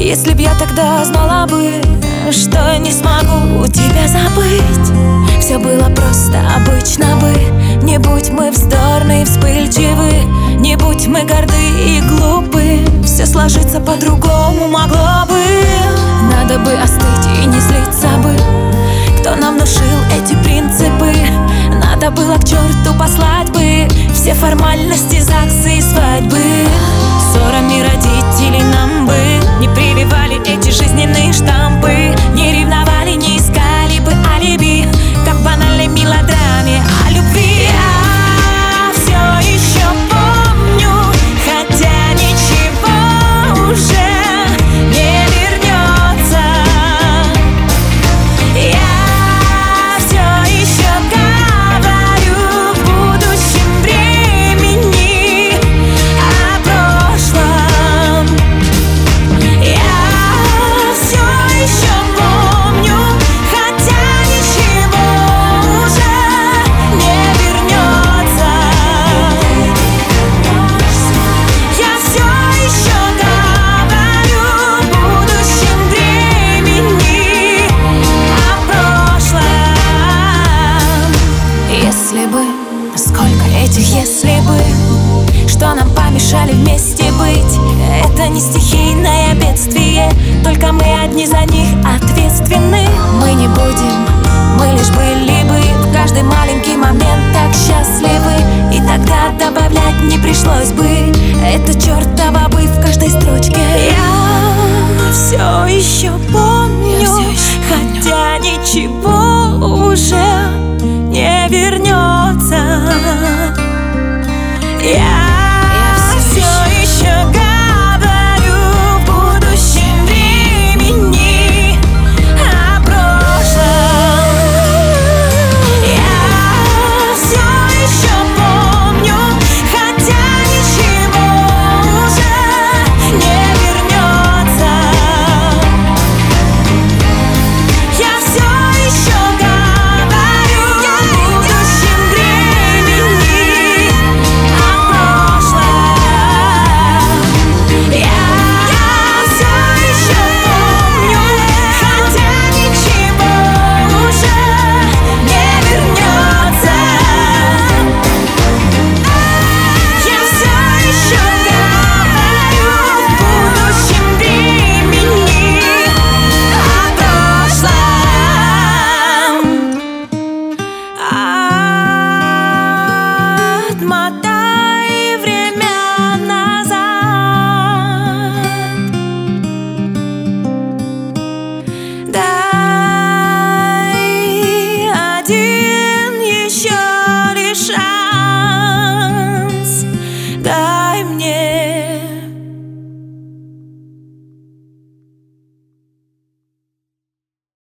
Если б я тогда знала бы, что не смогу тебя забыть, все было просто обычно бы. Не будь мы вздорны и вспыльчивы, не будь мы горды и глупы, все сложится по-другому могло бы. Надо бы остыть и не злиться бы, кто нам внушил эти принципы. Надо было к черту послать бы все формальности, ЗАГСы и свадьбы. Ссорами родителей нам бы не прививали эти жизненные штампы, не ревновали, не искали бы алиби, как в банальной мелодраме о любви. Я все еще помню, хотя ничего уже не вернется. Я все еще говорю в будущем времени о прошлом. Я все еще помню, хотя ничего уже не вернется. Я все еще говорю в будущем времени о прошлом. Если бы, сколько этих если бы, что нам помешали вместе быть. Это не стихийное бедствие, только мы одни за них ответственны. Мы не будем, мы лишь были бы в каждый маленький момент так счастливы, и тогда добавлять не пришлось бы. Это чертова